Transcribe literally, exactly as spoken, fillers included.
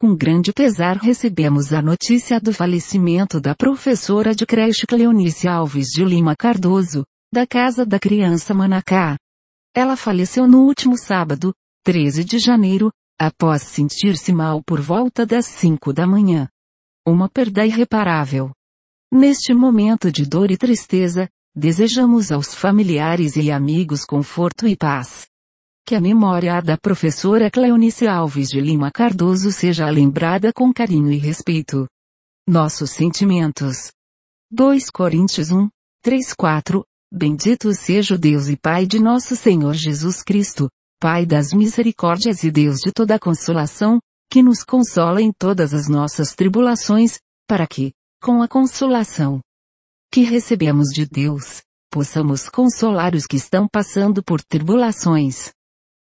Com grande pesar recebemos a notícia do falecimento da professora de creche Cleonice Alves de Lima Cardoso, da Casa da Criança Manacá. Ela faleceu no último sábado, treze de janeiro, após sentir-se mal por volta das cinco da manhã. Uma perda irreparável. Neste momento de dor e tristeza, desejamos aos familiares e amigos conforto e paz. Que a memória da professora Cleonice Alves de Lima Cardoso seja lembrada com carinho e respeito. Nossos sentimentos. dois Coríntios um, três quatro. Bendito seja o Deus e Pai de nosso Senhor Jesus Cristo, Pai das misericórdias e Deus de toda a consolação, que nos consola em todas as nossas tribulações, para que, com a consolação que recebemos de Deus, possamos consolar os que estão passando por tribulações.